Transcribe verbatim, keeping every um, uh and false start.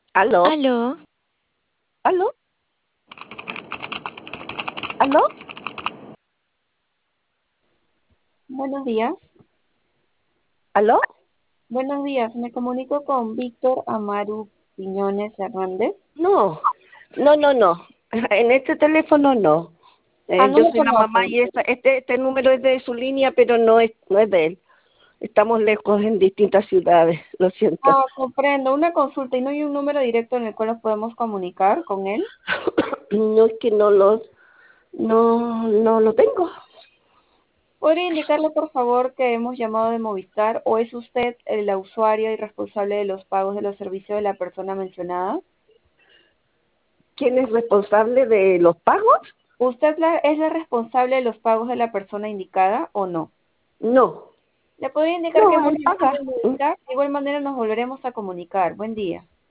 ¿Aló? Aló, ¿Aló? ¿Aló? Buenos días. ¿Aló? Buenos días. Me comunico con Víctor Amaru Piñones Hernández. No, no, no, no. En este teléfono no. Ah, Eh, no yo lo soy la mamá conoce. y esta, este, este número es de su línea, pero no es, no es de él. Estamos lejos en distintas ciudades, lo siento. Ah, comprendo. Una consulta y no hay un número directo en el cual nos podemos comunicar con él. No es que no lo, no, no lo tengo. ¿Podría indicarle, por favor, que hemos llamado de Movistar o es usted el usuario y responsable de los pagos de los servicios de la persona mencionada? ¿Quién es responsable de los pagos? ¿Usted la- es la responsable de los pagos de la persona indicada o no? No, Le podría indicar que no, hemos él llamado paga. de Movistar. De igual manera nos volveremos a comunicar. Buen día.